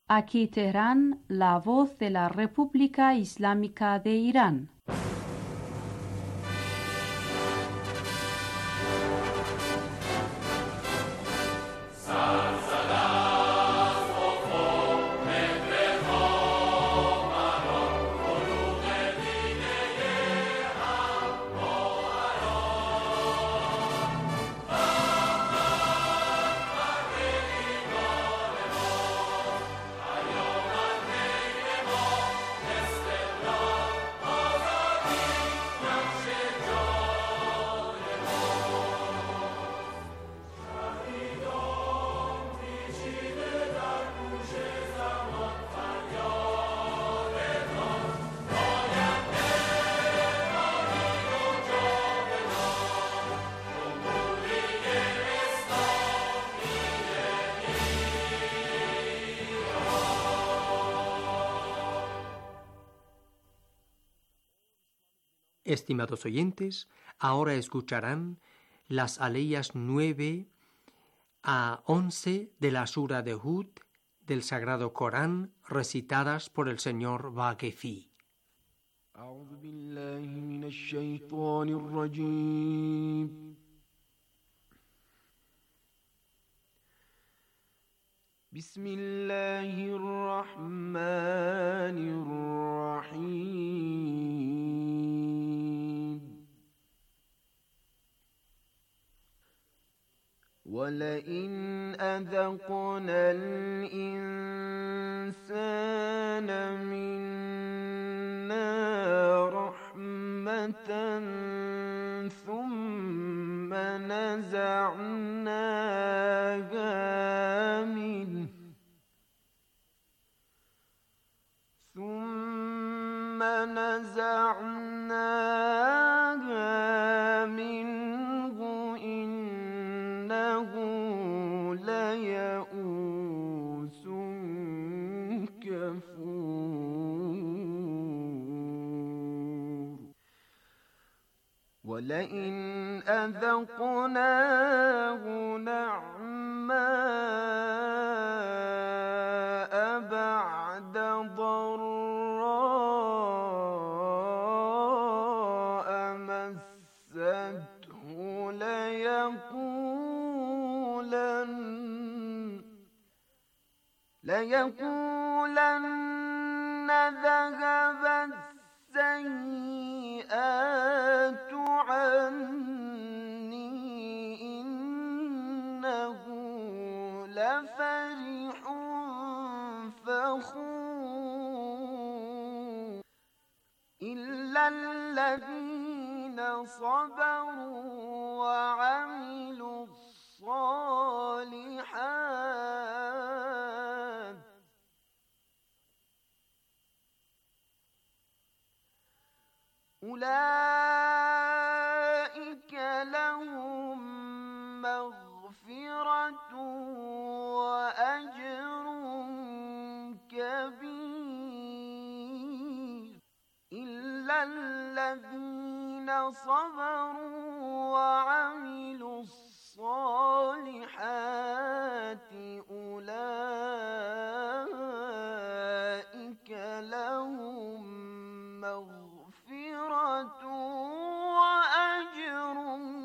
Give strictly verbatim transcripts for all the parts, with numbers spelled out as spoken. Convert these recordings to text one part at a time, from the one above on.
Aquí Teherán, la voz de la República Islámica de Irán. Estimados oyentes, ahora escucharán las aleyas nueve a once de la Sura de Hud del Sagrado Corán, recitadas por el señor Vaquefi. أعوذ بالله من الشيطان الرجيم. بسم الله الرحمن الرحيم. ولئن أذقنا الإنسان منا رحمة ثم نزعناها منه ثم نزعناها منه إنه ليئوس كفور. ولئن أذقناه نعماء بعد ضراء مسته ليقولن ليقولن ذهب السيئات عني إنه لفرح فخور. إلا الذين صبروا وعملوا الصالحات أولئك لهم مغفرة وأجر كبير. إلا الذين صبروا وعملوا الصالحات أولئك لهم مغفرة وأجر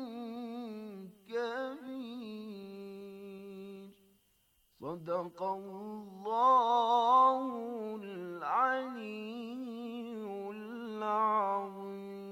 كبير. صدق الله العلي العظيم.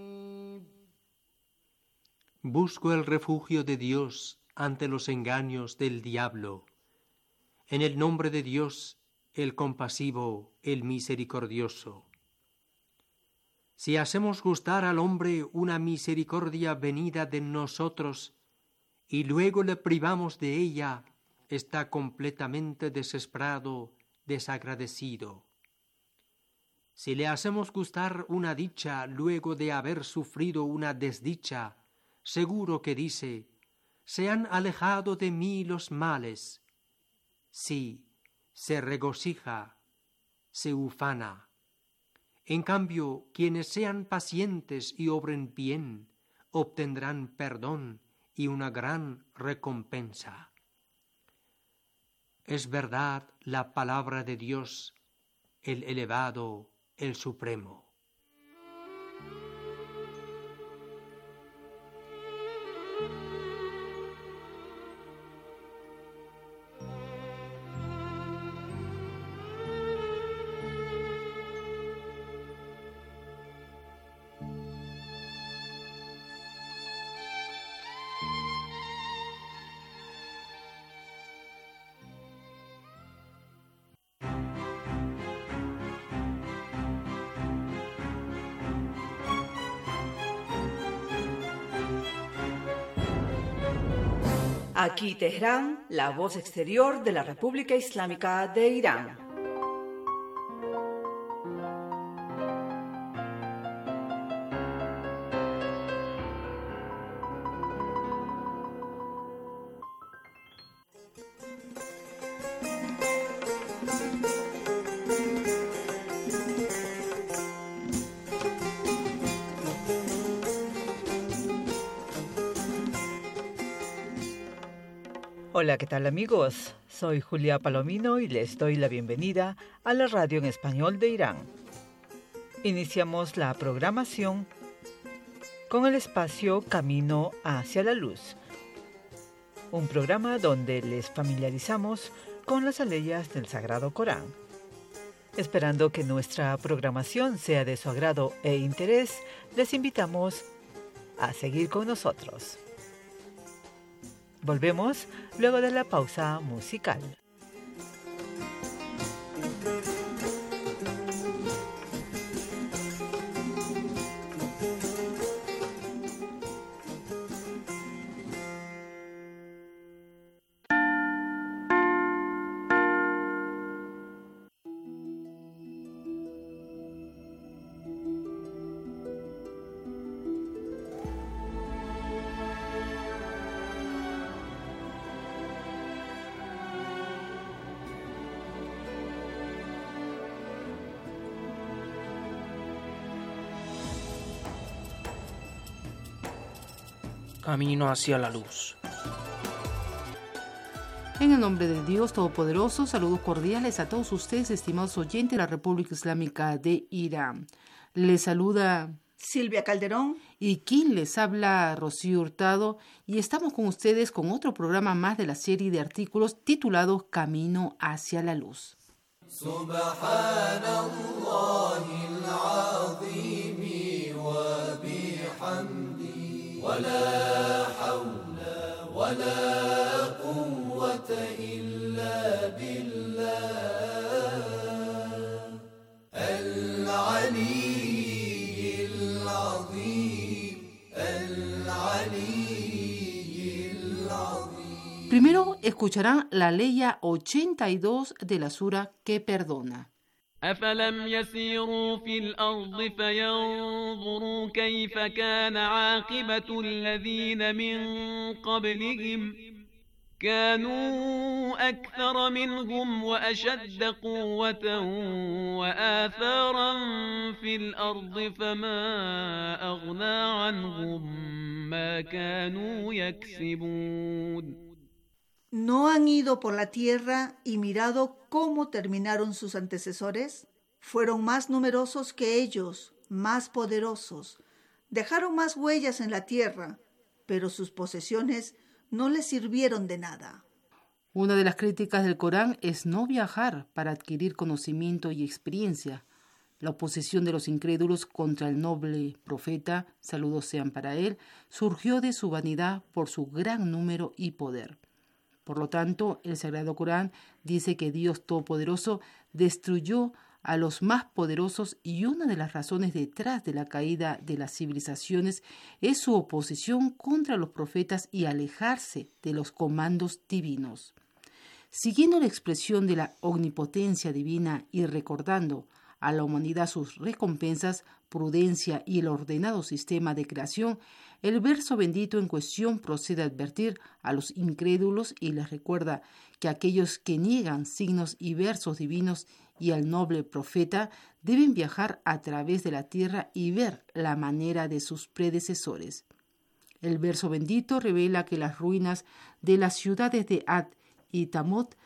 Busco el refugio de Dios ante los engaños del diablo. En el nombre de Dios, el compasivo, el misericordioso. Si hacemos gustar al hombre una misericordia venida de nosotros y luego le privamos de ella, está completamente desesperado, desagradecido. Si le hacemos gustar una dicha luego de haber sufrido una desdicha, seguro que dice: se han alejado de mí los males. Sí, se regocija, se ufana. En cambio, quienes sean pacientes y obren bien, obtendrán perdón y una gran recompensa. es verdad la palabra de Dios, el elevado, el supremo. Aquí Teherán, la voz exterior de la República Islámica de Irán. Hola, ¿qué tal amigos? Soy Julia Palomino y les doy la bienvenida a la radio en español de Irán. Iniciamos la programación con el espacio Camino hacia la Luz, un programa donde les familiarizamos con las aleyas del Sagrado Corán. Esperando que nuestra programación sea de su agrado e interés, les invitamos a seguir con nosotros. Volvemos luego de la pausa musical. Camino hacia la luz. En el nombre de Dios Todopoderoso, saludos cordiales a todos ustedes, estimados oyentes de la República Islámica de Irán. Les saluda Silvia Calderón y quien les habla, Rocío Hurtado, y estamos con ustedes con otro programa más de la serie de artículos titulado Camino hacia la luz. ولا حول ولا قوة إلا بالله العلي العظيم العلي العظيم. Primero escucharán la leya ochenta y dos de la sura que perdona. أفلم يسيروا في الأرض فينظروا كيف كان عاقبة الذين من قبلهم كانوا أكثر منهم وأشد قوة وآثارا في الأرض فما أغنى عنهم ما كانوا يكسبون. ¿No han ido por la tierra y mirado cómo terminaron sus antecesores? Fueron más numerosos que ellos, más poderosos. Dejaron más huellas en la tierra, pero sus posesiones no les sirvieron de nada. Una de las críticas del Corán es no viajar para adquirir conocimiento y experiencia. La oposición de los incrédulos contra el noble profeta, saludos sean para él, surgió de su vanidad por su gran número y poder. Por lo tanto, el Sagrado Corán dice que Dios Todopoderoso destruyó a los más poderosos y una de las razones detrás de la caída de las civilizaciones es su oposición contra los profetas y alejarse de los comandos divinos. Siguiendo la expresión de la omnipotencia divina y recordando a la humanidad sus recompensas, prudencia y el ordenado sistema de creación, el verso bendito en cuestión procede a advertir a los incrédulos y les recuerda que aquellos que niegan signos y versos divinos y al noble profeta deben viajar a través de la tierra y ver la manera de sus predecesores. El verso bendito revela que las ruinas de las ciudades de Ad y Tamot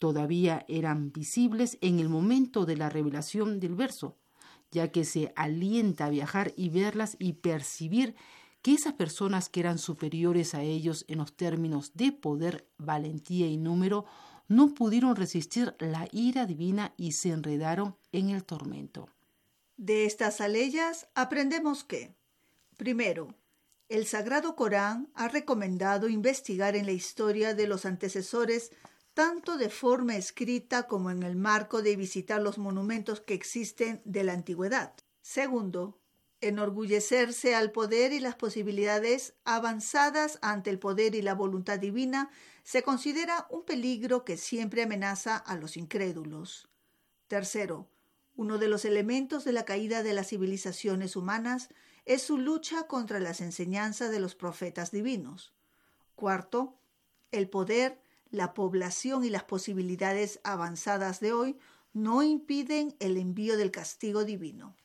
todavía eran visibles en el momento de la revelación del verso, ya que se alienta a viajar y verlas y percibir que esas personas que eran superiores a ellos en los términos de poder, valentía y número, no pudieron resistir la ira divina y se enredaron en el tormento. De estas aleyas aprendemos que, primero, el Sagrado Corán ha recomendado investigar en la historia de los antecesores tanto de forma escrita como en el marco de visitar los monumentos que existen de la antigüedad. Segundo, enorgullecerse al poder y las posibilidades avanzadas ante el poder y la voluntad divina se considera un peligro que siempre amenaza a los incrédulos. Tercero, uno de los elementos de la caída de las civilizaciones humanas es su lucha contra las enseñanzas de los profetas divinos. Cuarto, el poder, la población y las posibilidades avanzadas de hoy no impiden el envío del castigo divino.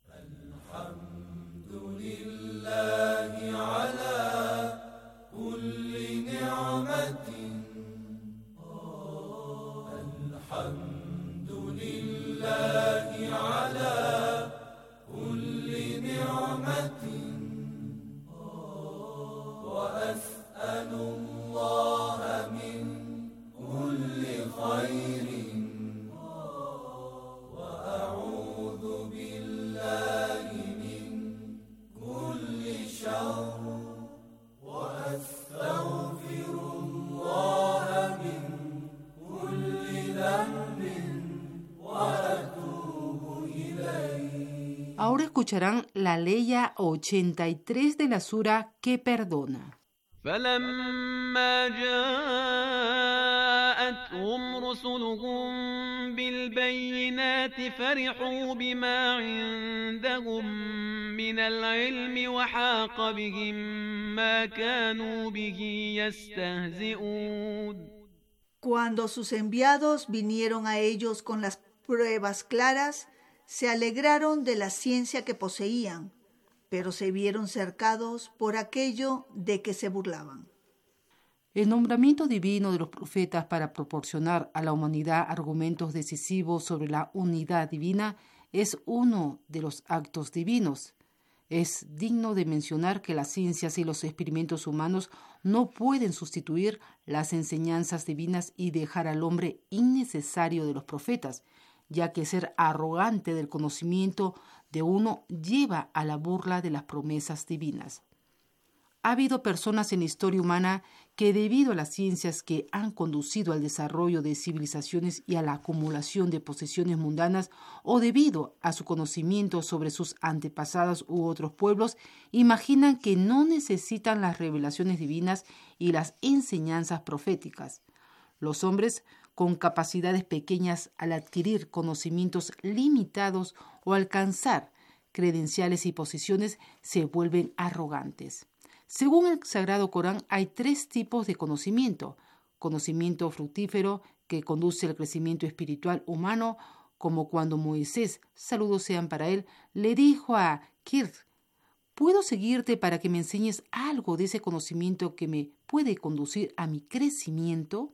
Ahora escucharán la leya ochenta y tres de la sura que perdona. فلما جاءتهم رسلهم بالبينات فرحوا بما عندهم من العلم وحاق بهم ما كانوا به يستهزئون. Cuando sus enviados vinieron a ellos con las pruebas claras, se alegraron de la ciencia que poseían, pero se vieron cercados por aquello de que se burlaban. El nombramiento divino de los profetas para proporcionar a la humanidad argumentos decisivos sobre la unidad divina es uno de los actos divinos. Es digno de mencionar que las ciencias y los experimentos humanos no pueden sustituir las enseñanzas divinas y dejar al hombre innecesario de los profetas, ya que ser arrogante del conocimiento de uno lleva a la burla de las promesas divinas. Ha habido personas en la historia humana que, debido a las ciencias que han conducido al desarrollo de civilizaciones y a la acumulación de posesiones mundanas, o debido a su conocimiento sobre sus antepasados u otros pueblos, imaginan que no necesitan las revelaciones divinas y las enseñanzas proféticas. Los hombres con capacidades pequeñas, al adquirir conocimientos limitados o alcanzar credenciales y posiciones, se vuelven arrogantes. Según el Sagrado Corán, hay tres tipos de conocimiento: conocimiento fructífero, que conduce al crecimiento espiritual humano, como cuando Moisés, saludos sean para él, le dijo a Khidr: ¿puedo seguirte para que me enseñes algo de ese conocimiento que me puede conducir a mi crecimiento?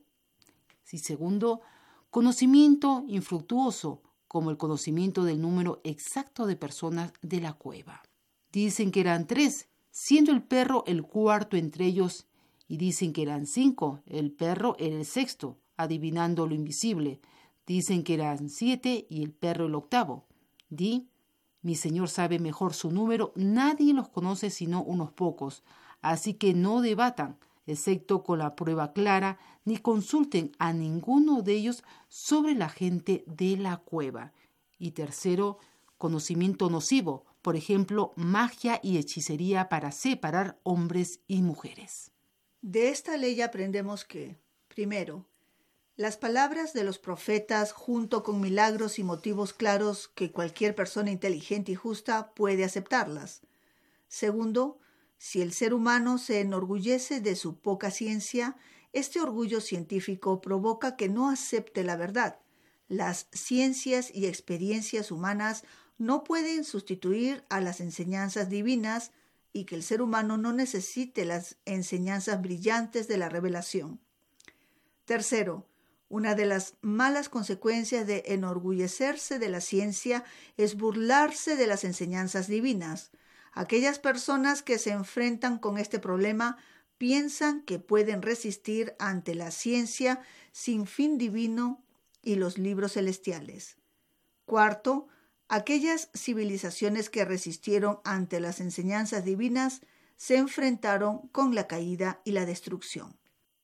Y segundo, conocimiento infructuoso, como el conocimiento del número exacto de personas de la cueva. Dicen que eran tres, siendo el perro el cuarto entre ellos, y dicen que eran cinco, el perro era el sexto, adivinando lo invisible. Dicen que eran siete y el perro el octavo. Di, mi Señor sabe mejor su número, nadie los conoce sino unos pocos, así que no debatan, excepto con la prueba clara, ni consulten a ninguno de ellos sobre la gente de la cueva. Y tercero, conocimiento nocivo, por ejemplo, magia y hechicería para separar hombres y mujeres. De esta ley aprendemos que, primero, las palabras de los profetas, junto con milagros y motivos claros que cualquier persona inteligente y justa puede aceptarlas. Segundo, si el ser humano se enorgullece de su poca ciencia, este orgullo científico provoca que no acepte la verdad. Las ciencias y experiencias humanas no pueden sustituir a las enseñanzas divinas y que el ser humano no necesite las enseñanzas brillantes de la revelación. Tercero, Una de las malas consecuencias de enorgullecerse de la ciencia es burlarse de las enseñanzas divinas. Aquellas personas que se enfrentan con este problema piensan que pueden resistir ante la ciencia sin fin divino y los libros celestiales. Cuarto, aquellas civilizaciones que resistieron ante las enseñanzas divinas se enfrentaron con la caída y la destrucción.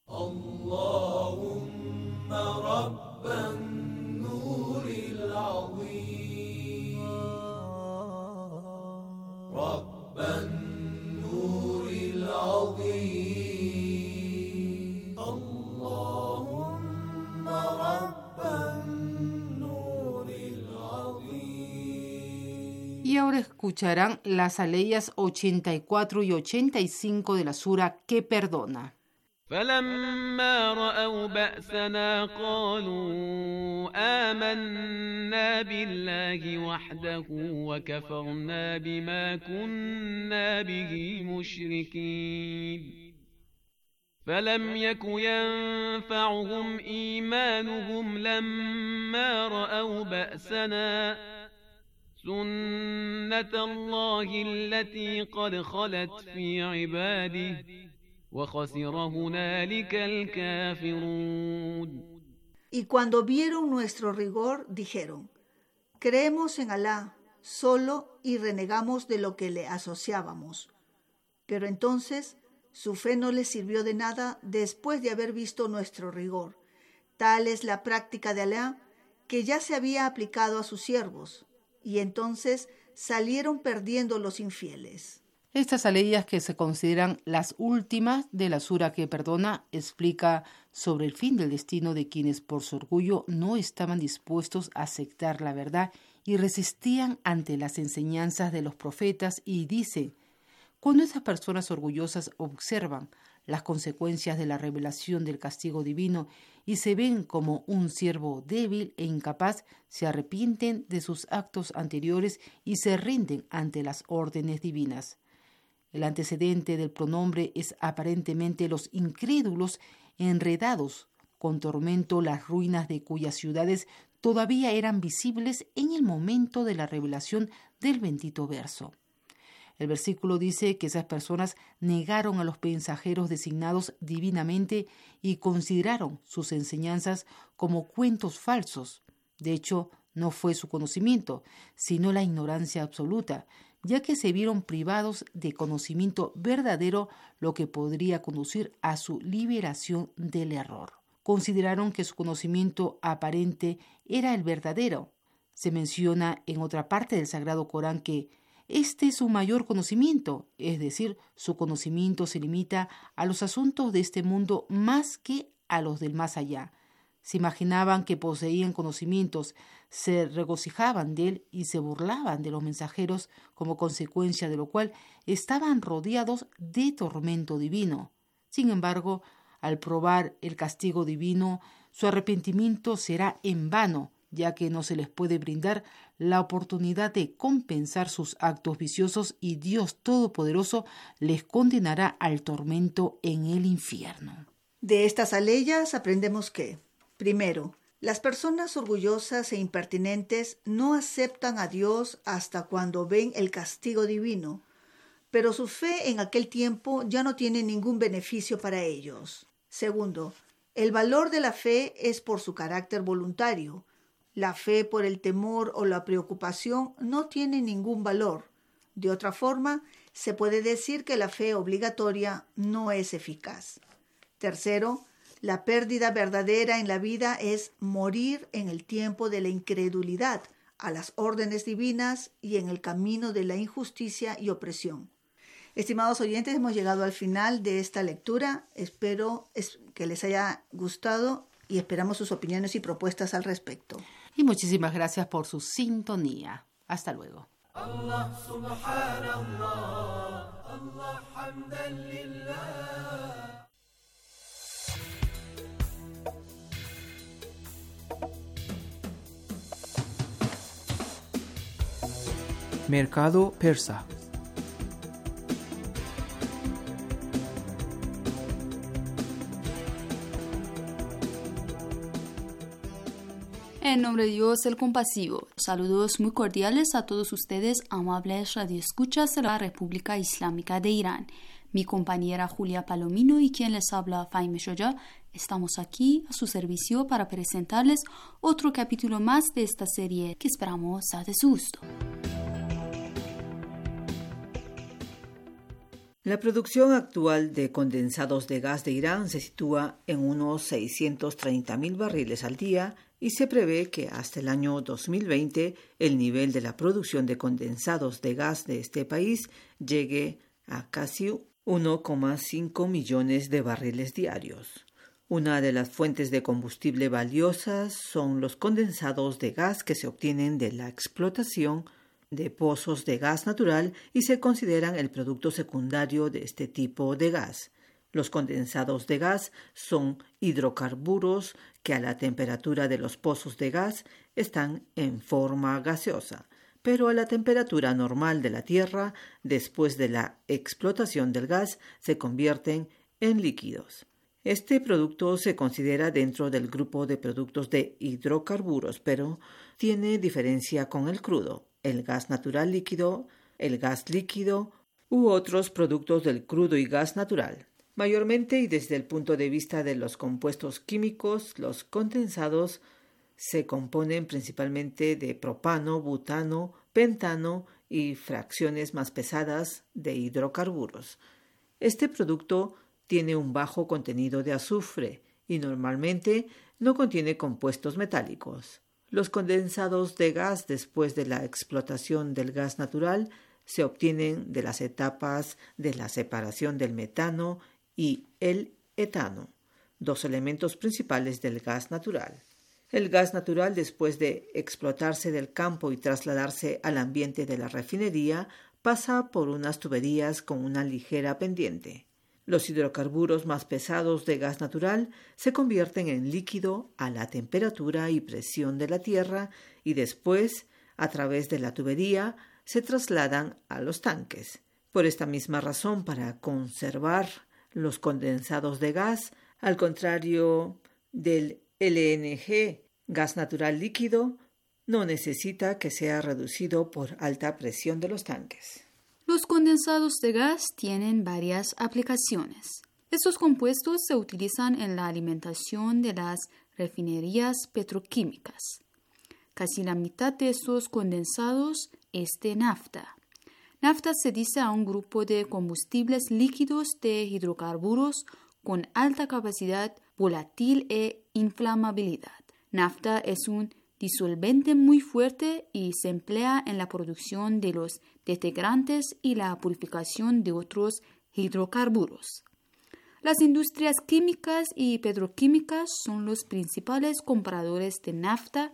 Allahumma rabban nuril azim, rabban nuril azim, Allahumma rabban nuril azim. Y ahora escucharán las aleyas ochenta y cuatro y ochenta y cinco de la sura que perdona. فلما رأوا بأسنا قالوا آمنا بالله وحده وكفرنا بما كنا به مشركين فلم يك ينفعهم إيمانهم لما رأوا بأسنا سنة الله التي قد خلت في عباده وخسر هنالك الكافرون. Y cuando vieron nuestro rigor, dijeron: creemos en Alá solo y renegamos de lo que le asociábamos. Pero entonces su fe no les sirvió de nada después de haber visto nuestro rigor. Tal es la práctica de Alá que ya se había aplicado a sus siervos, y entonces salieron perdiendo los infieles. Estas aleyas, que se consideran las últimas de la sura que perdona, explica sobre el fin del destino de quienes por su orgullo no estaban dispuestos a aceptar la verdad y resistían ante las enseñanzas de los profetas, y dice: cuando esas personas orgullosas observan las consecuencias de la revelación del castigo divino y se ven como un siervo débil e incapaz, se arrepienten de sus actos anteriores y se rinden ante las órdenes divinas. El antecedente del pronombre es aparentemente los incrédulos enredados con tormento las ruinas de cuyas ciudades todavía eran visibles en el momento de la revelación del bendito verso. El versículo dice que esas personas negaron a los mensajeros designados divinamente y consideraron sus enseñanzas como cuentos falsos. De hecho, no fue su conocimiento, sino la ignorancia absoluta, ya que se vieron privados de conocimiento verdadero, lo que podría conducir a su liberación del error. Consideraron que su conocimiento aparente era el verdadero. Se menciona en otra parte del Sagrado Corán que este es su mayor conocimiento, es decir, su conocimiento se limita a los asuntos de este mundo más que a los del más allá. Se imaginaban que poseían conocimientos, se regocijaban de él y se burlaban de los mensajeros, como consecuencia de lo cual estaban rodeados de tormento divino. Sin embargo, al probar el castigo divino, su arrepentimiento será en vano, ya que no se les puede brindar la oportunidad de compensar sus actos viciosos y Dios Todopoderoso les condenará al tormento en el infierno. De estas aleyas aprendemos que, primero, las personas orgullosas e impertinentes no aceptan a Dios hasta cuando ven el castigo divino, pero su fe en aquel tiempo ya no tiene ningún beneficio para ellos. Segundo, el valor de la fe es por su carácter voluntario. La fe por el temor o la preocupación no tiene ningún valor. De otra forma, se puede decir que la fe obligatoria no es eficaz. Tercero, la pérdida verdadera en la vida es morir en el tiempo de la incredulidad a las órdenes divinas y en el camino de la injusticia y opresión. Estimados oyentes, hemos llegado al final de esta lectura. Espero que les haya gustado y esperamos sus opiniones y propuestas al respecto. Y muchísimas gracias por su sintonía. Hasta luego. Allah subhanallah, Allah hamdan lillah. Mercado persa. En nombre de Dios el compasivo. Saludos muy cordiales a todos ustedes, amables radioescuchas de la República Islámica de Irán. Mi compañera Julia Palomino y quien les habla, Fahime Shoya, estamos aquí a su servicio para presentarles otro capítulo más de esta serie que esperamos sea de su gusto. La producción actual de condensados de gas de Irán se sitúa en unos seiscientos treinta mil barriles al día y se prevé que hasta el año dos mil veinte el nivel de la producción de condensados de gas de este país llegue a casi uno coma cinco millones de barriles diarios. Una de las fuentes de combustible valiosas son los condensados de gas que se obtienen de la explotación de pozos de gas natural y se consideran el producto secundario de este tipo de gas. Los condensados de gas son hidrocarburos que a la temperatura de los pozos de gas están en forma gaseosa, pero a la temperatura normal de la Tierra, después de la explotación del gas, se convierten en líquidos. Este producto se considera dentro del grupo de productos de hidrocarburos, pero tiene diferencia con el crudo, el gas natural líquido, el gas líquido u otros productos del crudo y gas natural. Mayormente y desde el punto de vista de los compuestos químicos, los condensados se componen principalmente de propano, butano, pentano y fracciones más pesadas de hidrocarburos. Este producto tiene un bajo contenido de azufre y normalmente no contiene compuestos metálicos. Los condensados de gas después de la explotación del gas natural se obtienen de las etapas de la separación del metano y el etano, dos elementos principales del gas natural. El gas natural, después de explotarse del campo y trasladarse al ambiente de la refinería, pasa por unas tuberías con una ligera pendiente. Los hidrocarburos más pesados de gas natural se convierten en líquido a la temperatura y presión de la tierra y después, a través de la tubería, se trasladan a los tanques. Por esta misma razón, para conservar los condensados de gas, al contrario del L N G, gas natural líquido, no necesita que sea reducido por alta presión de los tanques. Los condensados de gas tienen varias aplicaciones. Estos compuestos se utilizan en la alimentación de las refinerías petroquímicas. Casi la mitad de estos condensados es de nafta. Nafta se dice a un grupo de combustibles líquidos de hidrocarburos con alta capacidad volátil e inflamabilidad. Nafta es un disolvente muy fuerte y se emplea en la producción de los detergentes y la purificación de otros hidrocarburos. Las industrias químicas y petroquímicas son los principales compradores de nafta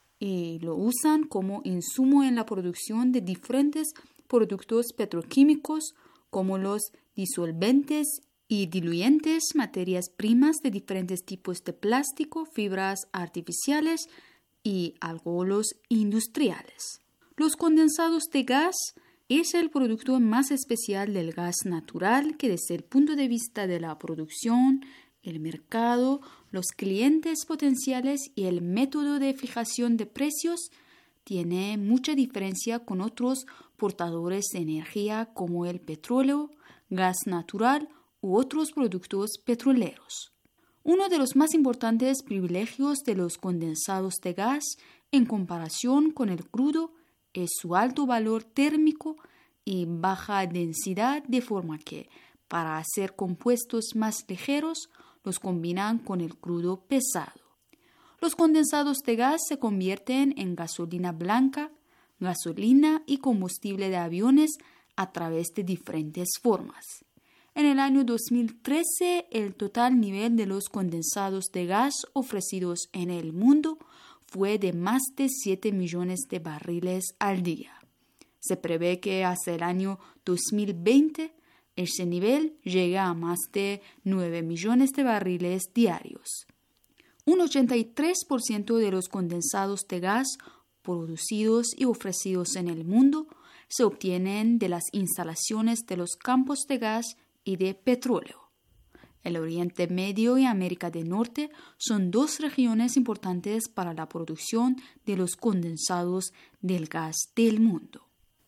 y lo usan como insumo en la producción de diferentes productos petroquímicos como los disolventes y diluyentes, materias primas de diferentes tipos de plástico, fibras artificiales y alcoholos industriales. Los condensados de gas es el producto más especial del gas natural que desde el punto de vista de la producción, el mercado, los clientes potenciales y el método de fijación de precios tiene mucha diferencia con otros portadores de energía como el petróleo, gas natural u otros productos petroleros. Uno de los más importantes privilegios de los condensados de gas en comparación con el crudo es su alto valor térmico y baja densidad, de forma que, para hacer compuestos más ligeros, los combinan con el crudo pesado. Los condensados de gas se convierten en gasolina blanca, gasolina y combustible de aviones a través de diferentes formas. En el año dos mil trece, el total nivel de los condensados de gas ofrecidos en el mundo fue de más de siete millones de barriles al día. Se prevé que hasta el año dos mil veinte ese nivel llegue a más de nueve millones de barriles diarios. Un ochenta y tres por ciento de los condensados de gas producidos y ofrecidos en el mundo se obtienen de las instalaciones de los campos de gas y de petróleo. El Oriente Medio y América del Norte son dos regiones importantes para la producción de los condensados del gas del mundo.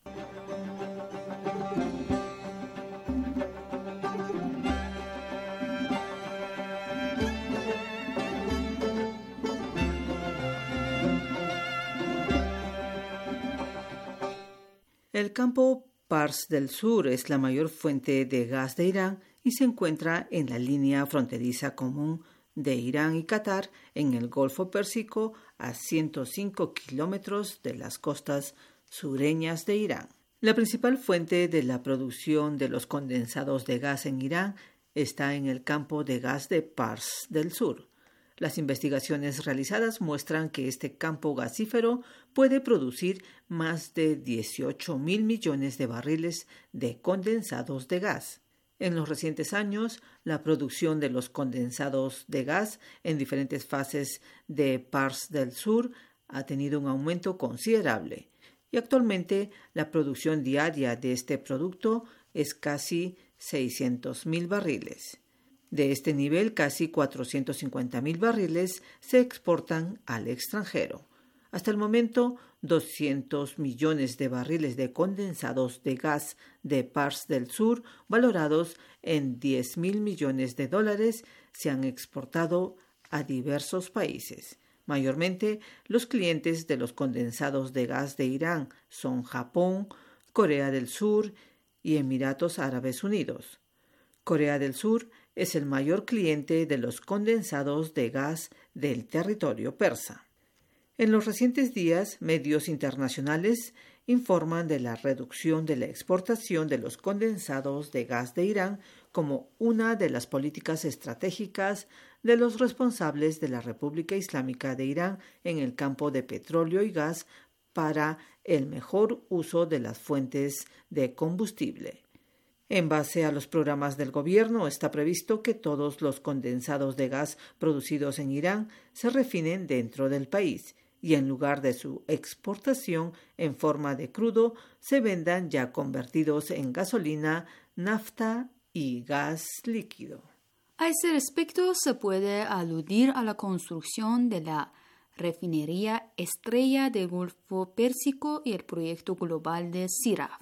El campo Pars del Sur es la mayor fuente de gas de Irán y se encuentra en la línea fronteriza común de Irán y Qatar en el Golfo Pérsico a ciento cinco kilómetros de las costas sureñas de Irán. La principal fuente de la producción de los condensados de gas en Irán está en el campo de gas de Pars del Sur. Las investigaciones realizadas muestran que este campo gasífero puede producir más de dieciocho mil millones de barriles de condensados de gas. En los recientes años, la producción de los condensados de gas en diferentes fases de Pars del Sur ha tenido un aumento considerable y actualmente la producción diaria de este producto es casi seiscientos mil barriles. De este nivel, casi cuatrocientos cincuenta mil barriles se exportan al extranjero. Hasta el momento, doscientos millones de barriles de condensados de gas de Pars del Sur, valorados en diez mil millones de dólares, se han exportado a diversos países. Mayormente, los clientes de los condensados de gas de Irán son Japón, Corea del Sur y Emiratos Árabes Unidos. Corea del Sur es el mayor cliente de los condensados de gas del territorio persa. En los recientes días, medios internacionales informan de la reducción de la exportación de los condensados de gas de Irán como una de las políticas estratégicas de los responsables de la República Islámica de Irán en el campo de petróleo y gas para el mejor uso de las fuentes de combustible. En base a los programas del gobierno, está previsto que todos los condensados de gas producidos en Irán se refinen dentro del país y en lugar de su exportación en forma de crudo, se vendan ya convertidos en gasolina, nafta y gas líquido. A ese respecto, se puede aludir a la construcción de la refinería Estrella del Golfo Pérsico y el proyecto global de Siraf.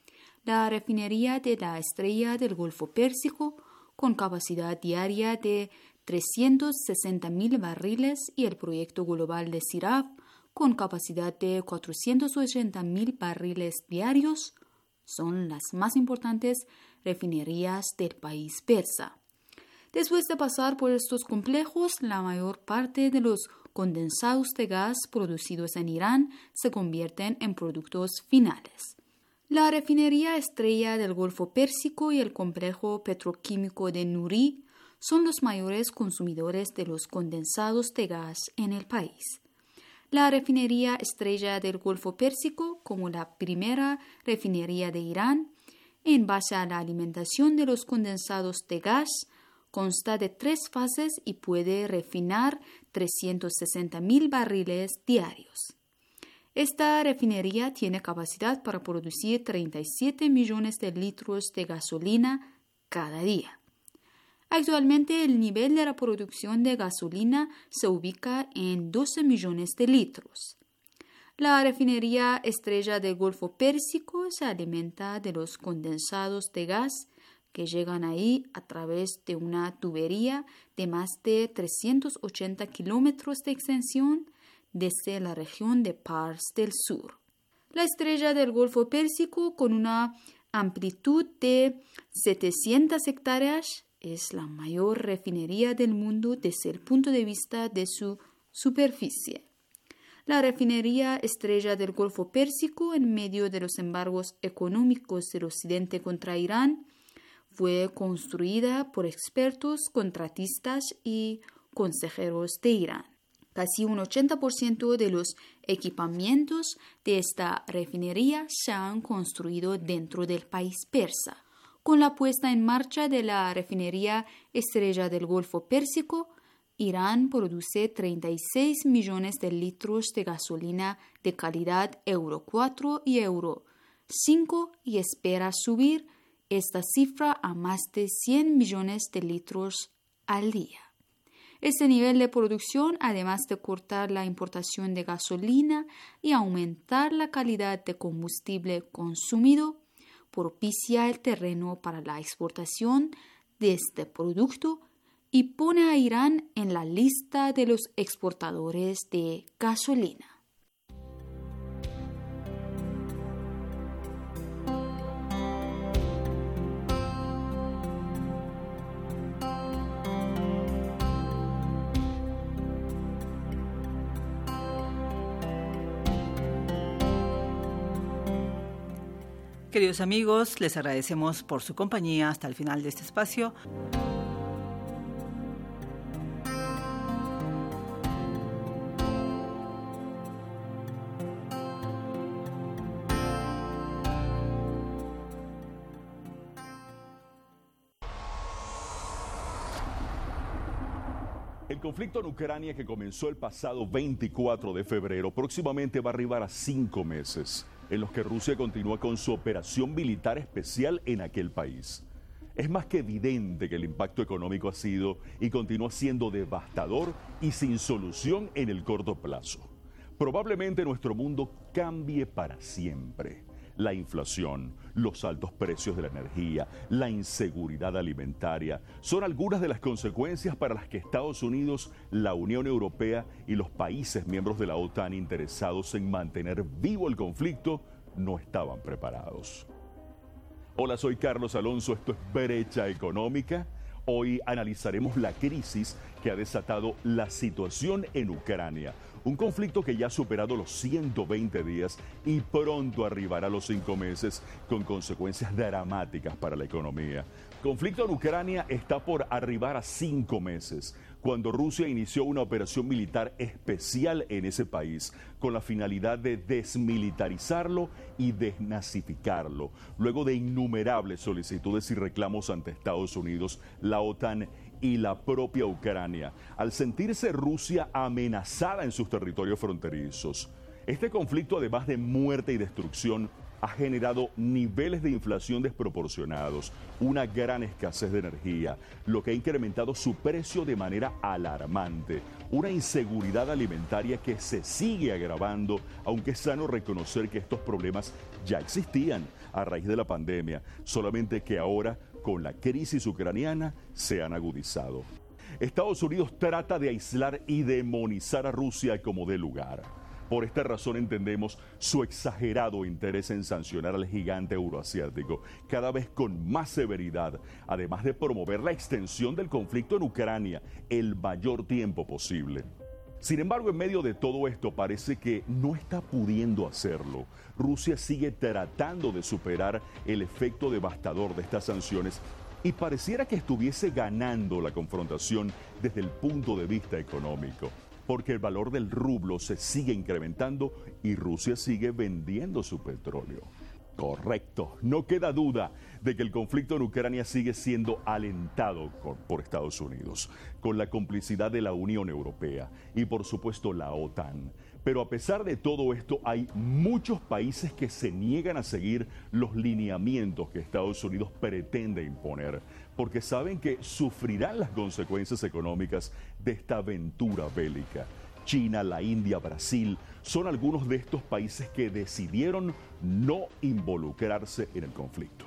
La refinería de la Estrella del Golfo Pérsico, con capacidad diaria de trescientos sesenta mil barriles, y el proyecto global de Siraf, con capacidad de cuatrocientos ochenta mil barriles diarios, son las más importantes refinerías del país persa. Después de pasar por estos complejos, la mayor parte de los condensados de gas producidos en Irán se convierten en productos finales. La refinería Estrella del Golfo Pérsico y el complejo petroquímico de Nuri son los mayores consumidores de los condensados de gas en el país. La refinería Estrella del Golfo Pérsico, como la primera refinería de Irán, en base a la alimentación de los condensados de gas, consta de tres fases y puede refinar trescientos sesenta mil barriles diarios. Esta refinería tiene capacidad para producir treinta y siete millones de litros de gasolina cada día. Actualmente, el nivel de la producción de gasolina se ubica en doce millones de litros. La refinería Estrella del Golfo Pérsico se alimenta de los condensados de gas que llegan ahí a través de una tubería de más de trescientos ochenta kilómetros de extensión desde la región de Pars del Sur. La Estrella del Golfo Pérsico, con una amplitud de setecientas hectáreas, es la mayor refinería del mundo desde el punto de vista de su superficie. La refinería Estrella del Golfo Pérsico, en medio de los embargos económicos del Occidente contra Irán, fue construida por expertos, contratistas y consejeros de Irán. Casi un ochenta por ciento de los equipamientos de esta refinería se han construido dentro del país persa. Con la puesta en marcha de la refinería Estrella del Golfo Pérsico, Irán produce treinta y seis millones de litros de gasolina de calidad Euro cuatro y Euro cinco y espera subir esta cifra a más de cien millones de litros al día. Este nivel de producción, además de cortar la importación de gasolina y aumentar la calidad de combustible consumido, propicia el terreno para la exportación de este producto y pone a Irán en la lista de los exportadores de gasolina. Queridos amigos, les agradecemos por su compañía hasta el final de este espacio. El conflicto en Ucrania, que comenzó el pasado veinticuatro de febrero, próximamente va a arribar a cinco meses, en los que Rusia continúa con su operación militar especial en aquel país. Es más que evidente que el impacto económico ha sido y continúa siendo devastador y sin solución en el corto plazo. Probablemente nuestro mundo cambie para siempre. La inflación, los altos precios de la energía, la inseguridad alimentaria son algunas de las consecuencias para las que Estados Unidos, la Unión Europea y los países miembros de la OTAN interesados en mantener vivo el conflicto no estaban preparados. Hola, soy Carlos Alonso, esto es Brecha Económica. Hoy analizaremos la crisis que ha desatado la situación en Ucrania. Un conflicto que ya ha superado los ciento veinte días y pronto arribará a los cinco meses con consecuencias dramáticas para la economía. El conflicto en Ucrania está por arribar a cinco meses, cuando Rusia inició una operación militar especial en ese país con la finalidad de desmilitarizarlo y desnazificarlo. Luego de innumerables solicitudes y reclamos ante Estados Unidos, la OTAN y la propia Ucrania, al sentirse Rusia amenazada en sus territorios fronterizos. Este conflicto, además de muerte y destrucción, ha generado niveles de inflación desproporcionados, una gran escasez de energía, lo que ha incrementado su precio de manera alarmante, una inseguridad alimentaria que se sigue agravando, aunque es sano reconocer que estos problemas ya existían a raíz de la pandemia, solamente que ahora, con la crisis ucraniana, se han agudizado. Estados Unidos trata de aislar y demonizar a Rusia como dé lugar. Por esta razón entendemos su exagerado interés en sancionar al gigante euroasiático, cada vez con más severidad, además de promover la extensión del conflicto en Ucrania el mayor tiempo posible. Sin embargo, en medio de todo esto parece que no está pudiendo hacerlo. Rusia sigue tratando de superar el efecto devastador de estas sanciones y pareciera que estuviese ganando la confrontación desde el punto de vista económico, porque el valor del rublo se sigue incrementando y Rusia sigue vendiendo su petróleo. Correcto, no queda duda de que el conflicto en Ucrania sigue siendo alentado por Estados Unidos, con la complicidad de la Unión Europea y por supuesto la OTAN. Pero a pesar de todo esto, hay muchos países que se niegan a seguir los lineamientos que Estados Unidos pretende imponer, porque saben que sufrirán las consecuencias económicas de esta aventura bélica. China, la India, Brasil, son algunos de estos países que decidieron no involucrarse en el conflicto.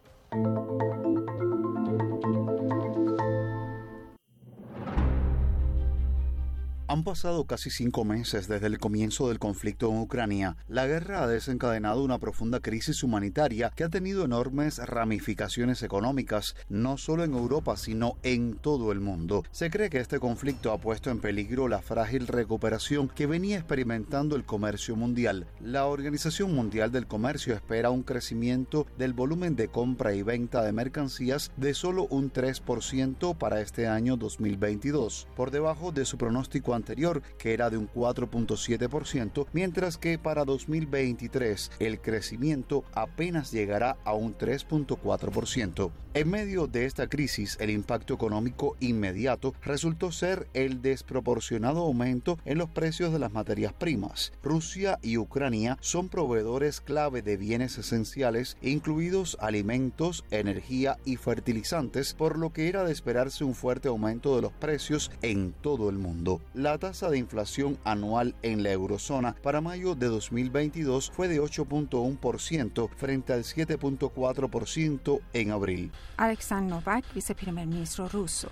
Han pasado casi cinco meses desde el comienzo del conflicto en Ucrania. La guerra ha desencadenado una profunda crisis humanitaria que ha tenido enormes ramificaciones económicas, no solo en Europa, sino en todo el mundo. Se cree que este conflicto ha puesto en peligro la frágil recuperación que venía experimentando el comercio mundial. La Organización Mundial del Comercio espera un crecimiento del volumen de compra y venta de mercancías de solo un tres por ciento para este año dos mil veintidós, por debajo de su pronóstico anterior anterior, que era de un cuatro punto siete por ciento, mientras que para dos mil veintitrés el crecimiento apenas llegará a un tres punto cuatro por ciento. En medio de esta crisis, el impacto económico inmediato resultó ser el desproporcionado aumento en los precios de las materias primas. Rusia y Ucrania son proveedores clave de bienes esenciales, incluidos alimentos, energía y fertilizantes, por lo que era de esperarse un fuerte aumento de los precios en todo el mundo. La tasa de inflación anual en la eurozona para mayo de dos mil veintidós fue de ocho punto uno por ciento frente al siete punto cuatro por ciento en abril. Alexander Novak, viceprimer ministro ruso.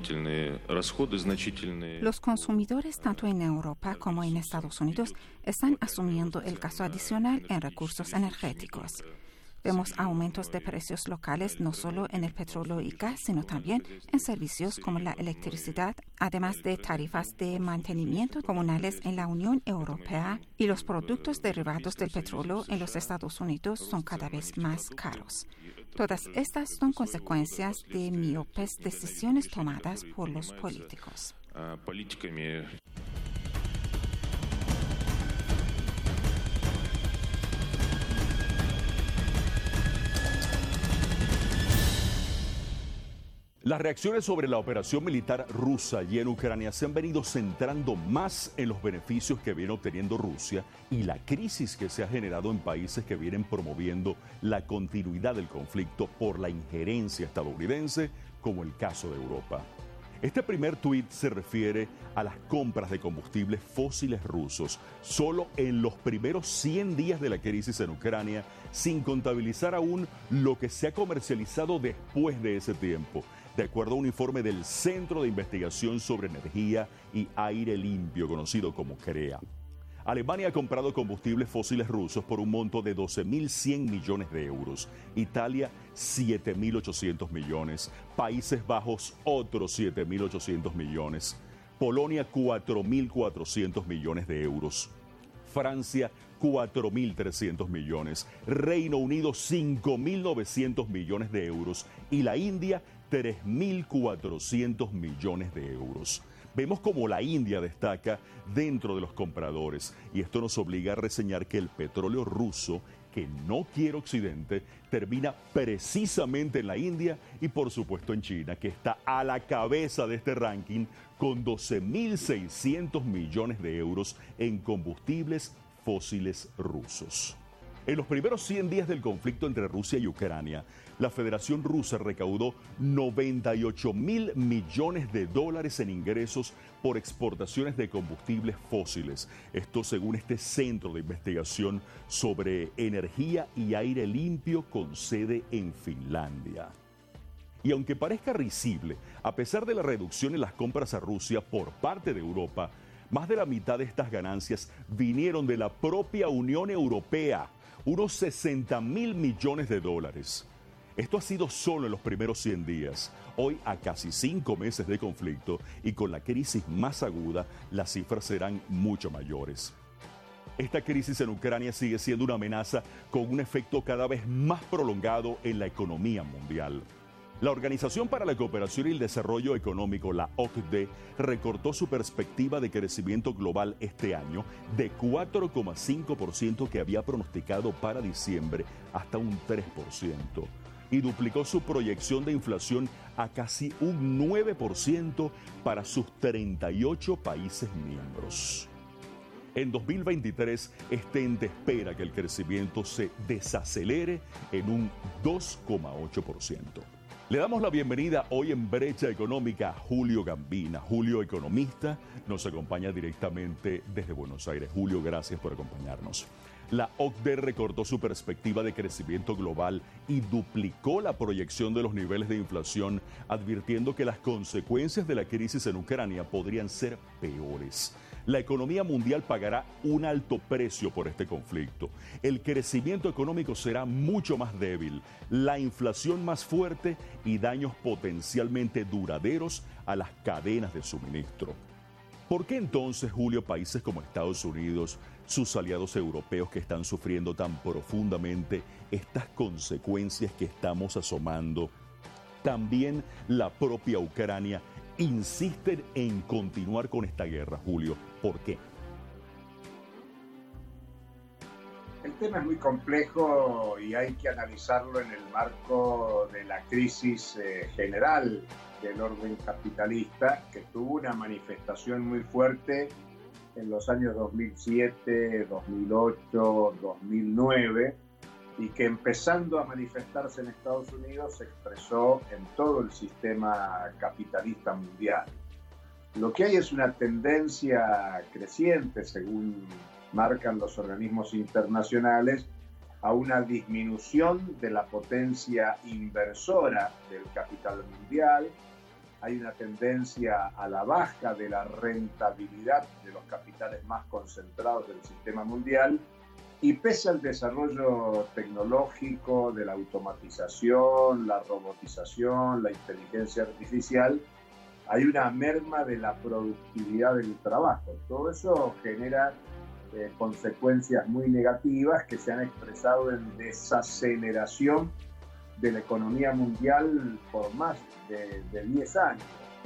Los consumidores, tanto en Europa como en Estados Unidos, están asumiendo el gasto adicional en recursos energéticos. Vemos aumentos de precios locales no solo en el petróleo y gas, sino también en servicios como la electricidad, además de tarifas de mantenimiento comunales en la Unión Europea, y los productos derivados del petróleo en los Estados Unidos son cada vez más caros. Todas estas son consecuencias de miopes decisiones tomadas por los políticos. Las reacciones sobre la operación militar rusa y en Ucrania se han venido centrando más en los beneficios que viene obteniendo Rusia y la crisis que se ha generado en países que vienen promoviendo la continuidad del conflicto por la injerencia estadounidense, como el caso de Europa. Este primer tuit se refiere a las compras de combustibles fósiles rusos solo en los primeros cien días de la crisis en Ucrania, sin contabilizar aún lo que se ha comercializado después de ese tiempo, de acuerdo a un informe del Centro de Investigación sobre Energía y Aire Limpio, conocido como CREA. Alemania ha comprado combustibles fósiles rusos por un monto de doce mil cien millones de euros, Italia siete mil ochocientos millones, Países Bajos otros siete mil ochocientos millones, Polonia cuatro mil cuatrocientos millones de euros, Francia cuatro mil trescientos millones, Reino Unido cinco mil novecientos millones de euros y la India tres mil cuatrocientos millones de euros. Vemos como la India destaca dentro de los compradores y esto nos obliga a reseñar que el petróleo ruso, que no quiere Occidente, termina precisamente en la India y por supuesto en China, que está a la cabeza de este ranking con doce mil seiscientos millones de euros en combustibles fósiles rusos. En los primeros cien días del conflicto entre Rusia y Ucrania, la Federación Rusa recaudó noventa y ocho mil millones de dólares en ingresos por exportaciones de combustibles fósiles. Esto según este centro de investigación sobre energía y aire limpio con sede en Finlandia. Y aunque parezca risible, a pesar de la reducción en las compras a Rusia por parte de Europa, más de la mitad de estas ganancias vinieron de la propia Unión Europea, unos sesenta mil millones de dólares. Esto ha sido solo en los primeros cien días. Hoy, a casi cinco meses de conflicto y con la crisis más aguda, las cifras serán mucho mayores. Esta crisis en Ucrania sigue siendo una amenaza con un efecto cada vez más prolongado en la economía mundial. La Organización para la Cooperación y el Desarrollo Económico, la O C D E, recortó su perspectiva de crecimiento global este año de cuatro coma cinco por ciento que había pronosticado para diciembre hasta un tres por ciento y duplicó su proyección de inflación a casi un nueve por ciento para sus treinta y ocho países miembros. En dos mil veintitrés, este ente espera que el crecimiento se desacelere en un dos coma ocho por ciento. Le damos la bienvenida hoy en Brecha Económica a Julio Gambina. Julio, economista, nos acompaña directamente desde Buenos Aires. Julio, gracias por acompañarnos. La O C D E recortó su perspectiva de crecimiento global y duplicó la proyección de los niveles de inflación, advirtiendo que las consecuencias de la crisis en Ucrania podrían ser peores. La economía mundial pagará un alto precio por este conflicto. El crecimiento económico será mucho más débil, la inflación más fuerte y daños potencialmente duraderos a las cadenas de suministro. ¿Por qué entonces, Julio, países como Estados Unidos, sus aliados europeos que están sufriendo tan profundamente estas consecuencias que estamos asomando, también la propia Ucrania, insisten en continuar con esta guerra, Julio. ¿Por qué? El tema es muy complejo y hay que analizarlo en el marco de la crisis eh, general del orden capitalista, que tuvo una manifestación muy fuerte en los años dos mil siete, dos mil ocho, dos mil nueve, y que empezando a manifestarse en Estados Unidos se expresó en todo el sistema capitalista mundial. Lo que hay es una tendencia creciente, según marcan los organismos internacionales, a una disminución de la potencia inversora del capital mundial. Hay una tendencia a la baja de la rentabilidad de los capitales más concentrados del sistema mundial, y pese al desarrollo tecnológico de la automatización, la robotización, la inteligencia artificial, hay una merma de la productividad del trabajo. Todo eso genera eh, consecuencias muy negativas que se han expresado en desaceleración de la economía mundial por más de, de diez años.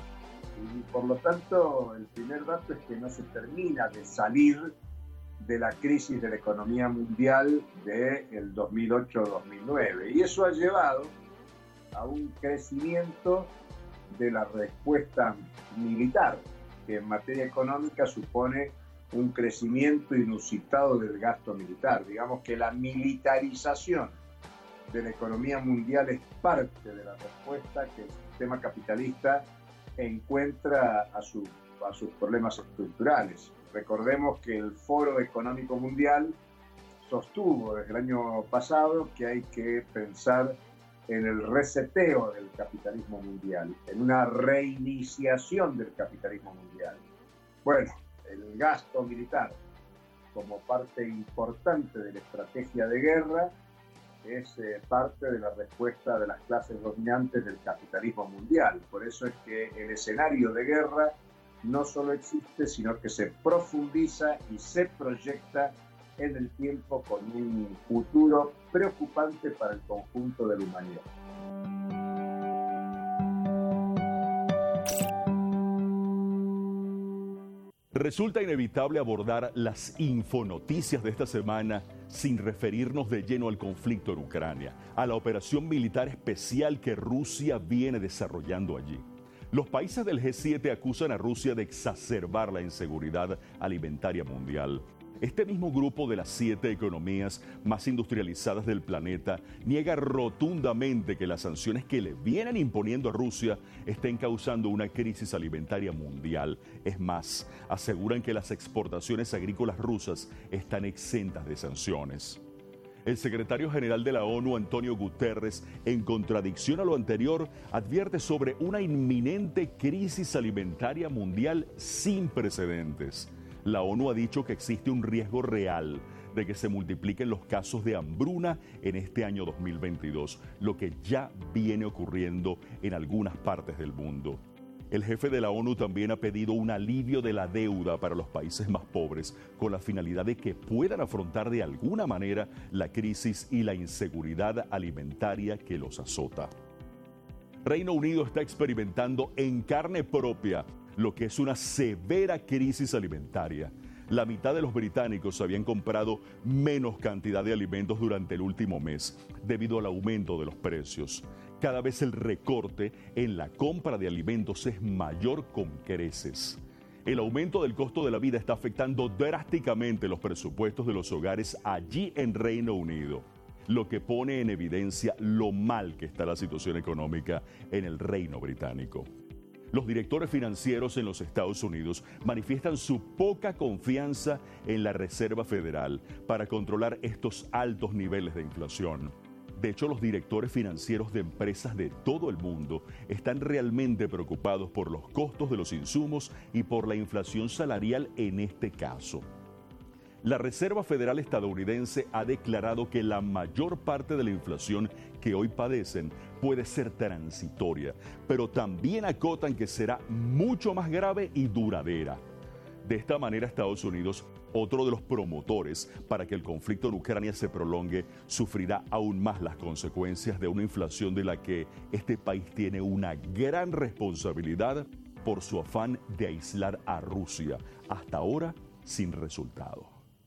Y por lo tanto, el primer dato es que no se termina de salir de la crisis de la economía mundial del dos mil ocho dos mil nueve. Y eso ha llevado a un crecimiento de la respuesta militar, que en materia económica supone un crecimiento inusitado del gasto militar. Digamos que la militarización de la economía mundial es parte de la respuesta que el sistema capitalista encuentra a, su, a sus problemas estructurales. Recordemos que el Foro Económico Mundial sostuvo desde el año pasado que hay que pensar en el reseteo del capitalismo mundial, en una reiniciación del capitalismo mundial. Bueno, el gasto militar como parte importante de la estrategia de guerra es eh, parte de la respuesta de las clases dominantes del capitalismo mundial. Por eso es que el escenario de guerra no solo existe, sino que se profundiza y se proyecta en el tiempo con un futuro preocupante para el conjunto de la humanidad. Resulta inevitable abordar las infonoticias de esta semana sin referirnos de lleno al conflicto en Ucrania, a la operación militar especial que Rusia viene desarrollando allí. Los países del G siete acusan a Rusia de exacerbar la inseguridad alimentaria mundial. Este mismo grupo de las siete economías más industrializadas del planeta niega rotundamente que las sanciones que le vienen imponiendo a Rusia estén causando una crisis alimentaria mundial. Es más, aseguran que las exportaciones agrícolas rusas están exentas de sanciones. El secretario general de la ONU, Antonio Guterres, en contradicción a lo anterior, advierte sobre una inminente crisis alimentaria mundial sin precedentes. La ONU ha dicho que existe un riesgo real de que se multipliquen los casos de hambruna en este año dos mil veintidós, lo que ya viene ocurriendo en algunas partes del mundo. El jefe de la ONU también ha pedido un alivio de la deuda para los países más pobres, con la finalidad de que puedan afrontar de alguna manera la crisis y la inseguridad alimentaria que los azota. Reino Unido está experimentando en carne propia lo que es una severa crisis alimentaria. La mitad de los británicos habían comprado menos cantidad de alimentos durante el último mes, debido al aumento de los precios. Cada vez el recorte en la compra de alimentos es mayor con creces. El aumento del costo de la vida está afectando drásticamente los presupuestos de los hogares allí en Reino Unido, lo que pone en evidencia lo mal que está la situación económica en el Reino Británico. Los directores financieros en los Estados Unidos manifiestan su poca confianza en la Reserva Federal para controlar estos altos niveles de inflación. De hecho, los directores financieros de empresas de todo el mundo están realmente preocupados por los costos de los insumos y por la inflación salarial en este caso. La Reserva Federal estadounidense ha declarado que la mayor parte de la inflación que hoy padecen puede ser transitoria, pero también acotan que será mucho más grave y duradera. De esta manera, Estados Unidos, otro de los promotores para que el conflicto en Ucrania se prolongue, sufrirá aún más las consecuencias de una inflación de la que este país tiene una gran responsabilidad por su afán de aislar a Rusia, hasta ahora sin resultado.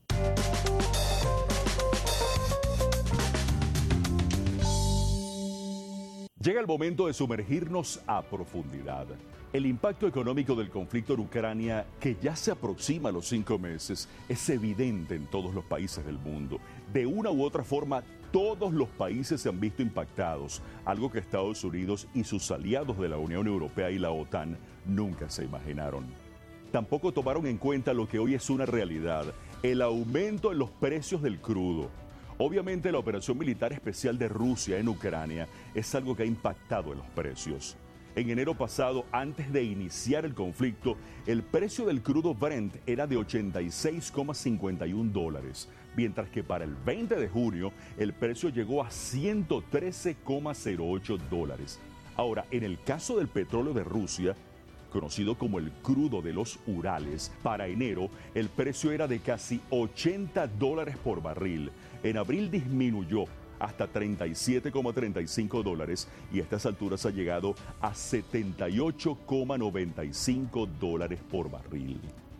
Llega el momento de sumergirnos a profundidad. El impacto económico del conflicto en Ucrania, que ya se aproxima a los cinco meses, es evidente en todos los países del mundo. De una u otra forma, todos los países se han visto impactados, algo que Estados Unidos y sus aliados de la Unión Europea y la OTAN nunca se imaginaron. Tampoco tomaron en cuenta lo que hoy es una realidad, el aumento en los precios del crudo. Obviamente la operación militar especial de Rusia en Ucrania es algo que ha impactado en los precios. En enero pasado, antes de iniciar el conflicto, el precio del crudo Brent era de ochenta y seis coma cincuenta y uno dólares, mientras que para el veinte de junio el precio llegó a ciento trece coma cero ocho dólares. Ahora, en el caso del petróleo de Rusia, conocido como el crudo de los Urales, para enero el precio era de casi ochenta dólares por barril. En abril disminuyó hasta treinta y siete coma treinta y cinco dólares y a estas alturas ha llegado a setenta y ocho coma noventa y cinco dólares por barril.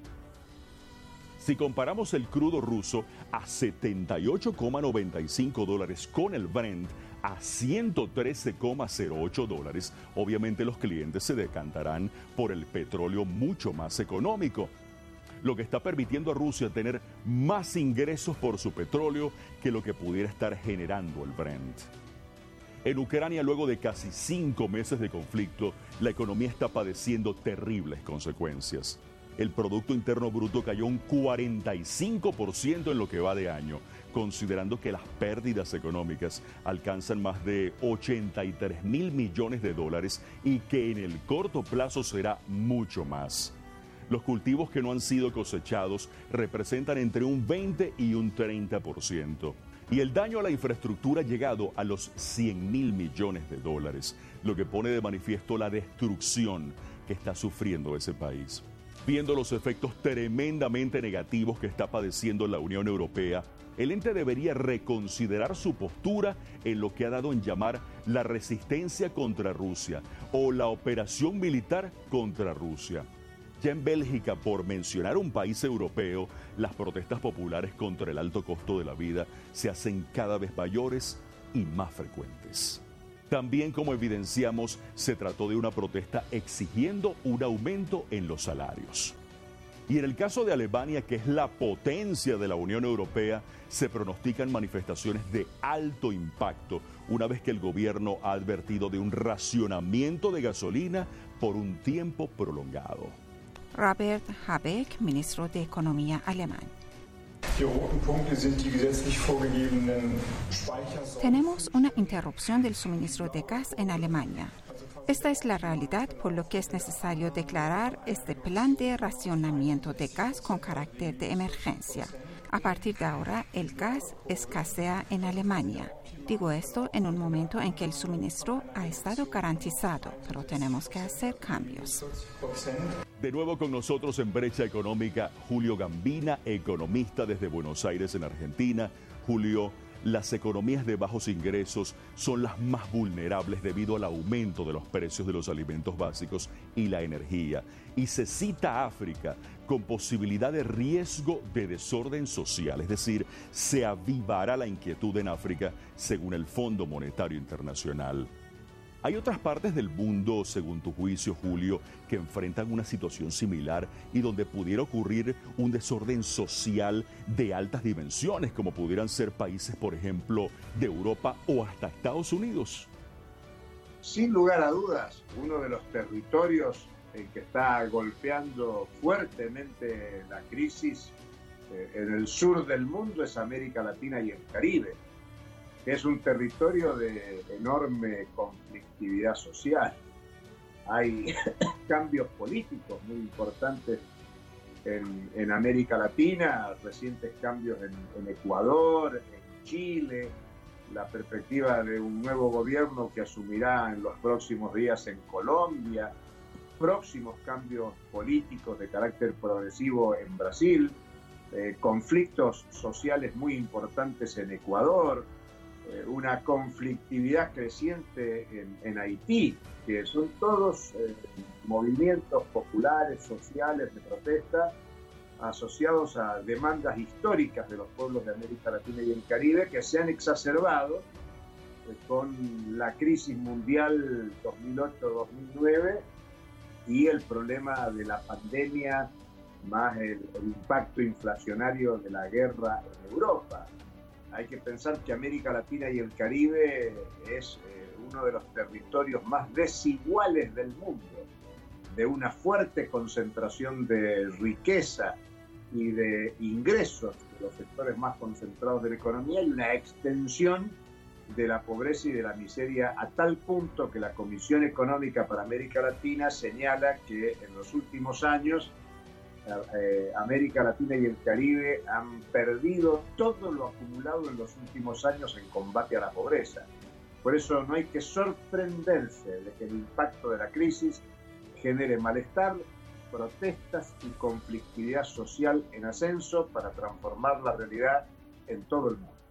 Si comparamos el crudo ruso a setenta y ocho coma noventa y cinco dólares con el Brent a ciento trece coma cero ocho dólares, obviamente los clientes se decantarán por el petróleo mucho más económico, lo que está permitiendo a Rusia tener más ingresos por su petróleo que lo que pudiera estar generando el Brent. En Ucrania, luego de casi cinco meses de conflicto, la economía está padeciendo terribles consecuencias. El Producto Interno Bruto cayó un cuarenta y cinco por ciento en lo que va de año, considerando que las pérdidas económicas alcanzan más de ochenta y tres mil millones de dólares y que en el corto plazo será mucho más. Los cultivos que no han sido cosechados representan entre un veinte y un treinta por ciento. Y el daño a la infraestructura ha llegado a los cien mil millones de dólares, lo que pone de manifiesto la destrucción que está sufriendo ese país. Viendo los efectos tremendamente negativos que está padeciendo la Unión Europea, el ente debería reconsiderar su postura en lo que ha dado en llamar la resistencia contra Rusia o la operación militar contra Rusia. Ya en Bélgica, por mencionar un país europeo, las protestas populares contra el alto costo de la vida se hacen cada vez mayores y más frecuentes. También, como evidenciamos, se trató de una protesta exigiendo un aumento en los salarios. Y en el caso de Alemania, que es la potencia de la Unión Europea, se pronostican manifestaciones de alto impacto una vez que el gobierno ha advertido de un racionamiento de gasolina por un tiempo prolongado. Robert Habeck, ministro de Economía alemán. Tenemos una interrupción del suministro de gas en Alemania. Esta es la realidad, por lo que es necesario declarar este plan de racionamiento de gas con carácter de emergencia. A partir de ahora, el gas escasea en Alemania. Digo esto en un momento en que el suministro ha estado garantizado, pero tenemos que hacer cambios. De nuevo con nosotros en Brecha Económica, Julio Gambina, economista desde Buenos Aires, en Argentina. Julio, las economías de bajos ingresos son las más vulnerables debido al aumento de los precios de los alimentos básicos y la energía. Y se cita a África con posibilidad de riesgo de desorden social, es decir, se avivará la inquietud en África según el Fondo Monetario Internacional. ¿Hay otras partes del mundo, según tu juicio, Julio, que enfrentan una situación similar y donde pudiera ocurrir un desorden social de altas dimensiones, como pudieran ser países, por ejemplo, de Europa o hasta Estados Unidos? Sin lugar a dudas, uno de los territorios en que está golpeando fuertemente la crisis eh, en el sur del mundo es América Latina y el Caribe, que es un territorio de enorme conflictividad social. Hay cambios políticos muy importantes en, en América Latina, recientes cambios en, en Ecuador, en Chile, la perspectiva de un nuevo gobierno que asumirá en los próximos días en Colombia, próximos cambios políticos de carácter progresivo en Brasil, eh, conflictos sociales muy importantes en Ecuador, una conflictividad creciente en, en Haití, que son todos eh, movimientos populares, sociales, de protesta, asociados a demandas históricas de los pueblos de América Latina y el Caribe, que se han exacerbado eh, con la crisis mundial dos mil ocho dos mil nueve y el problema de la pandemia, más el, el impacto inflacionario de la guerra en Europa. Hay que pensar que América Latina y el Caribe es eh, uno de los territorios más desiguales del mundo, de una fuerte concentración de riqueza y de ingresos de los sectores más concentrados de la economía y una extensión de la pobreza y de la miseria a tal punto que la Comisión Económica para América Latina señala que en los últimos años eh, América Latina y el Caribe han perdido todo lo acumulado en los últimos años en combate a la pobreza. Por eso no hay que sorprenderse de que el impacto de la crisis genere malestar, protestas y conflictividad social en ascenso para transformar la realidad en todo el mundo.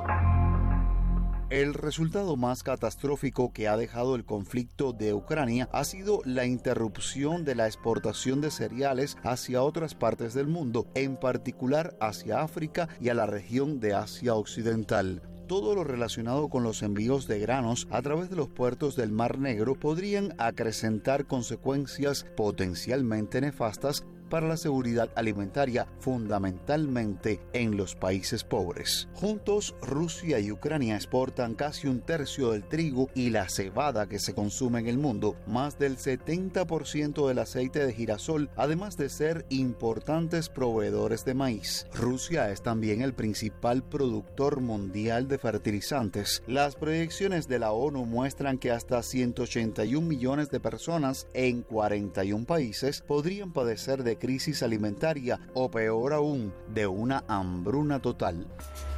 El resultado más catastrófico que ha dejado el conflicto de Ucrania ha sido la interrupción de la exportación de cereales hacia otras partes del mundo, en particular hacia África y a la región de Asia Occidental. Todo lo relacionado con los envíos de granos a través de los puertos del Mar Negro podrían acrecentar consecuencias potencialmente nefastas para la seguridad alimentaria, fundamentalmente en los países pobres. Juntos, Rusia y Ucrania exportan casi un tercio del trigo y la cebada que se consume en el mundo, más del setenta por ciento del aceite de girasol, además de ser importantes proveedores de maíz. Rusia es también el principal productor mundial de fertilizantes. Las proyecciones de la ONU muestran que hasta ciento ochenta y un millones de personas en cuarenta y un países podrían padecer de crisis alimentaria o peor aún, de una hambruna total.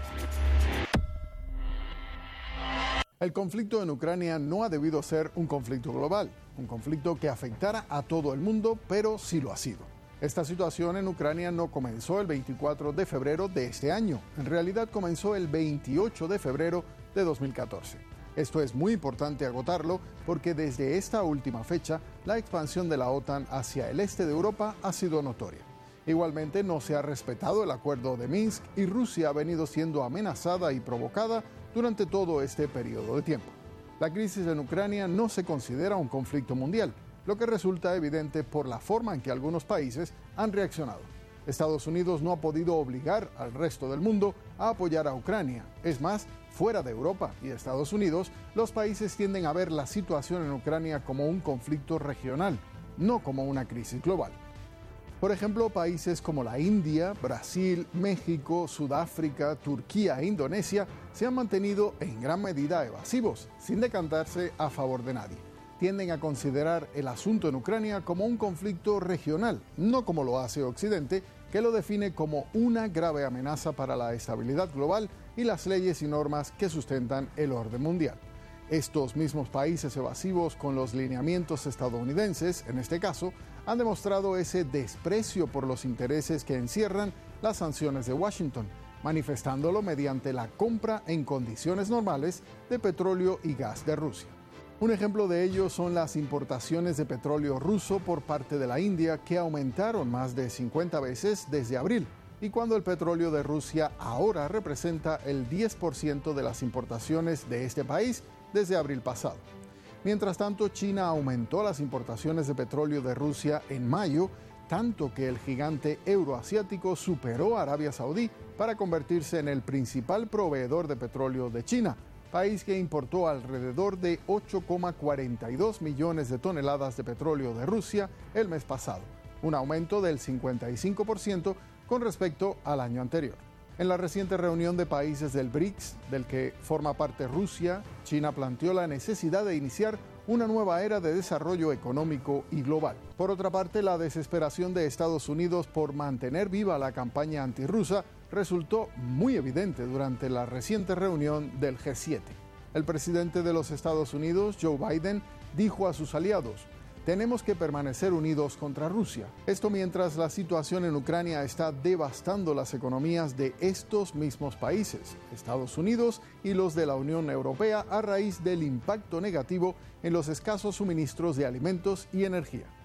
El conflicto en Ucrania no ha debido ser un conflicto global, un conflicto que afectara a todo el mundo, pero sí lo ha sido. Esta situación en Ucrania no comenzó el veinticuatro de febrero de este año, en realidad comenzó el veintiocho de febrero de dos mil catorce. Esto es muy importante agotarlo porque desde esta última fecha la expansión de la OTAN hacia el este de Europa ha sido notoria. Igualmente no se ha respetado el acuerdo de Minsk y Rusia ha venido siendo amenazada y provocada durante todo este periodo de tiempo. La crisis en Ucrania no se considera un conflicto mundial, lo que resulta evidente por la forma en que algunos países han reaccionado. Estados Unidos no ha podido obligar al resto del mundo a apoyar a Ucrania. Es más, fuera de Europa y Estados Unidos, los países tienden a ver la situación en Ucrania como un conflicto regional, no como una crisis global. Por ejemplo, países como la India, Brasil, México, Sudáfrica, Turquía e Indonesia se han mantenido en gran medida evasivos, sin decantarse a favor de nadie. Tienden a considerar el asunto en Ucrania como un conflicto regional, no como lo hace Occidente, que lo define como una grave amenaza para la estabilidad global y las leyes y normas que sustentan el orden mundial. Estos mismos países evasivos, con los lineamientos estadounidenses, en este caso, han demostrado ese desprecio por los intereses que encierran las sanciones de Washington, manifestándolo mediante la compra en condiciones normales de petróleo y gas de Rusia. Un ejemplo de ello son las importaciones de petróleo ruso por parte de la India, que aumentaron más de cincuenta veces desde abril, y cuando el petróleo de Rusia ahora representa el diez por ciento de las importaciones de este país desde abril pasado. Mientras tanto, China aumentó las importaciones de petróleo de Rusia en mayo, tanto que el gigante euroasiático superó a Arabia Saudí para convertirse en el principal proveedor de petróleo de China, país que importó alrededor de ocho coma cuarenta y dos millones de toneladas de petróleo de Rusia el mes pasado, un aumento del cincuenta y cinco por ciento con respecto al año anterior. En la reciente reunión de países del BRICS, del que forma parte Rusia, China planteó la necesidad de iniciar una nueva era de desarrollo económico y global. Por otra parte, la desesperación de Estados Unidos por mantener viva la campaña antirrusa resultó muy evidente durante la reciente reunión del G siete. El presidente de los Estados Unidos, Joe Biden, dijo a sus aliados: tenemos que permanecer unidos contra Rusia. Esto mientras la situación en Ucrania está devastando las economías de estos mismos países, Estados Unidos y los de la Unión Europea, a raíz del impacto negativo en los escasos suministros de alimentos y energía.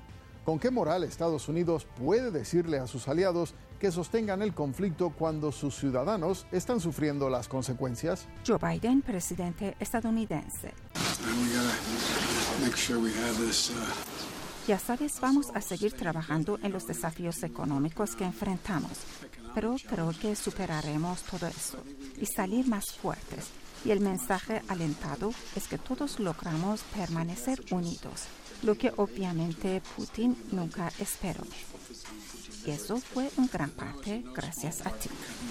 ¿Con qué moral Estados Unidos puede decirle a sus aliados que sostengan el conflicto cuando sus ciudadanos están sufriendo las consecuencias? Joe Biden, presidente estadounidense. Ya sabes, vamos a seguir trabajando en los desafíos económicos que enfrentamos, pero creo que superaremos todo eso y salir más fuertes. Y el mensaje alentado es que todos logramos permanecer unidos, lo que obviamente Putin nunca esperó. Y eso fue en gran parte gracias a ti.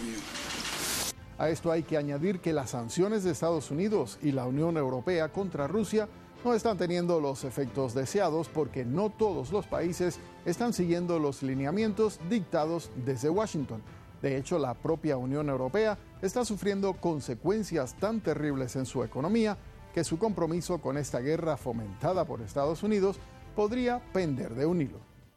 A esto hay que añadir que las sanciones de Estados Unidos y la Unión Europea contra Rusia no están teniendo los efectos deseados porque no todos los países están siguiendo los lineamientos dictados desde Washington. De hecho, la propia Unión Europea está sufriendo consecuencias tan terribles en su economía que su compromiso con esta guerra fomentada por Estados Unidos podría pender de un hilo.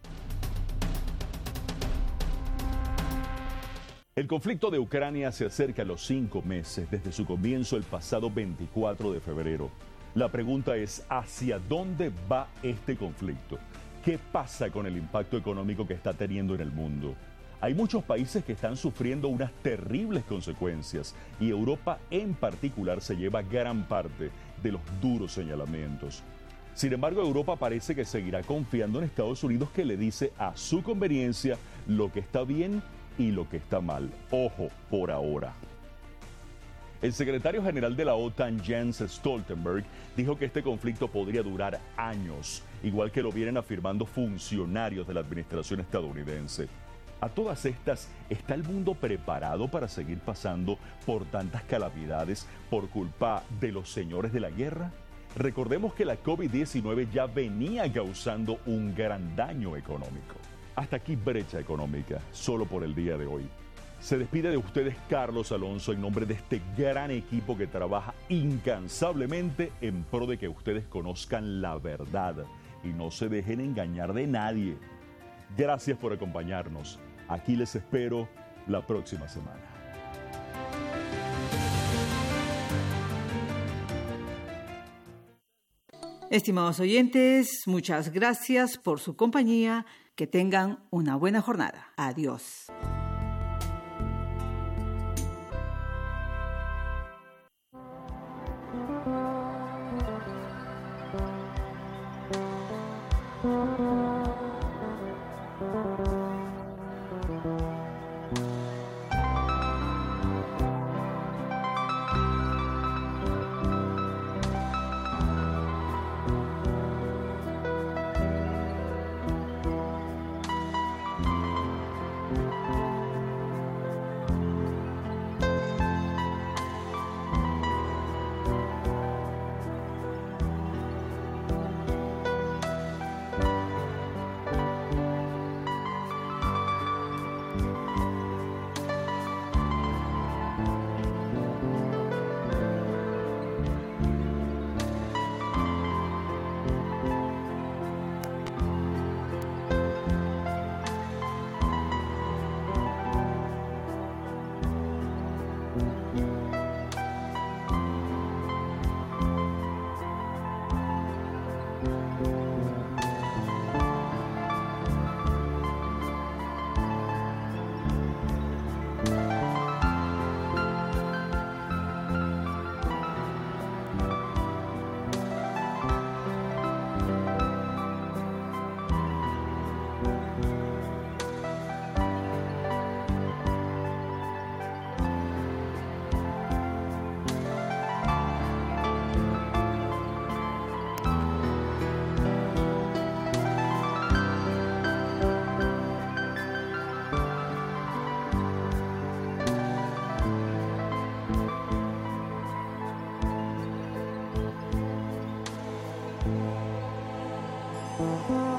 El conflicto de Ucrania se acerca a los cinco meses desde su comienzo el pasado veinticuatro de febrero. La pregunta es, ¿hacia dónde va este conflicto? ¿Qué pasa con el impacto económico que está teniendo en el mundo? Hay muchos países que están sufriendo unas terribles consecuencias y Europa en particular se lleva gran parte de los duros señalamientos. Sin embargo, Europa parece que seguirá confiando en Estados Unidos, que le dice a su conveniencia lo que está bien y lo que está mal. Ojo, por ahora. El secretario general de la OTAN, Jens Stoltenberg, dijo que este conflicto podría durar años, igual que lo vienen afirmando funcionarios de la administración estadounidense. A todas estas, ¿está el mundo preparado para seguir pasando por tantas calamidades por culpa de los señores de la guerra? Recordemos que la COVID diecinueve ya venía causando un gran daño económico. Hasta aquí Brecha Económica, solo por el día de hoy. Se despide de ustedes Carlos Alonso en nombre de este gran equipo que trabaja incansablemente en pro de que ustedes conozcan la verdad y no se dejen engañar de nadie. Gracias por acompañarnos. Aquí les espero la próxima semana. Estimados oyentes, muchas gracias por su compañía. Que tengan una buena jornada. Adiós. Thank you.